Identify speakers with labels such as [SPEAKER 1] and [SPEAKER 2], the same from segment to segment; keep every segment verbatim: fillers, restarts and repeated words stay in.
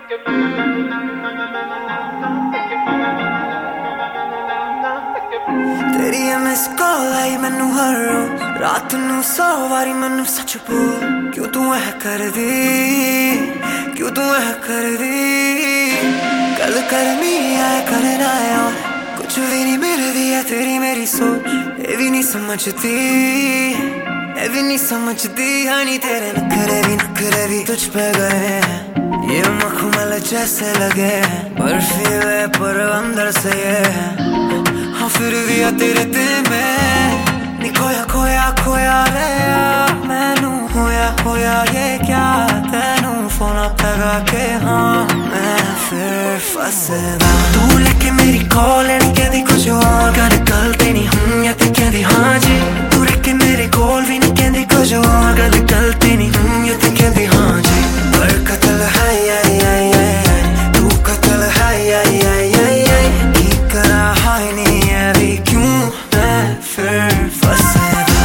[SPEAKER 1] तेरी है miss call आई मैनू हर रोज रात नू सौ वारी मैनू सच बोल क्यों तू ऐ कर दी क्यों तू ऐ कर दी गल करनी है करना है और कुछ भी नहीं मिलती है तेरी मेरी सोच ये भी नहीं समझती ये भी नहीं समझती हनी तेरे नखरे भी नखरे भी तुझ पे गए हैं ये मखमल जैसे लगे हैं बर्फीले पर अंदर से ये है हाँ फिर भी आ तेरे दिल में नी खोया खोया खोया रे मैनू होया होया ये क्या तेनू फोन लगा के हाँ मैं फिर फंसदा तू लेके मेरी कॉल नहीं कहती कुछ और गल गलती नहीं हूँ या ते कहती हाँ जी तू लेके मेरे कॉल भी नहीं कहती कुछ और गल गलती नहीं हूँ या ते कहती हाँ जी पर कत्ल है या या या तू कत्ल है या या या या की करा हाय नहीं है भी क्यों मैं फिर फंसदा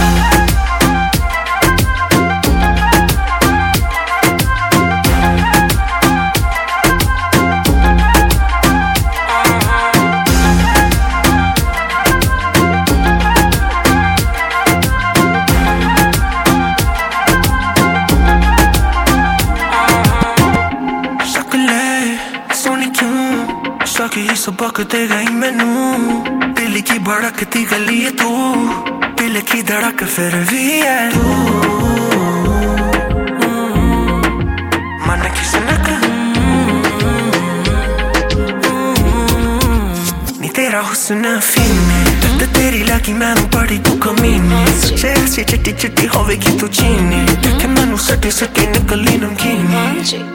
[SPEAKER 1] कि सबक दे गई मैनू दिल की भड़कती गली है तू दिल की धड़क फिर भी है तू मन किस नक नी तेरा हुस्न फीने दर्द तेरी लगी मैनू बड़ी तू कमीनी से हसी चिट्टी चिट्टी होवेगी तू चीनी देख मैनू सटे सटे निकली नमकीनी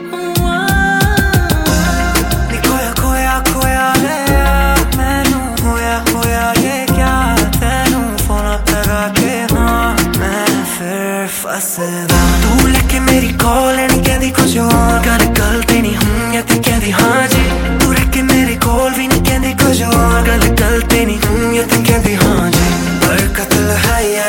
[SPEAKER 1] तू लेके मेरी कॉल नहीं कहती कुछ और गल गलती नहीं हूँ या ते कहती हाँ जी तू लेके मेरी कॉल भी नहीं कहती कुछ और गल गलती नहीं हूँ या ते कहती हाँ जी पर कत्ल है या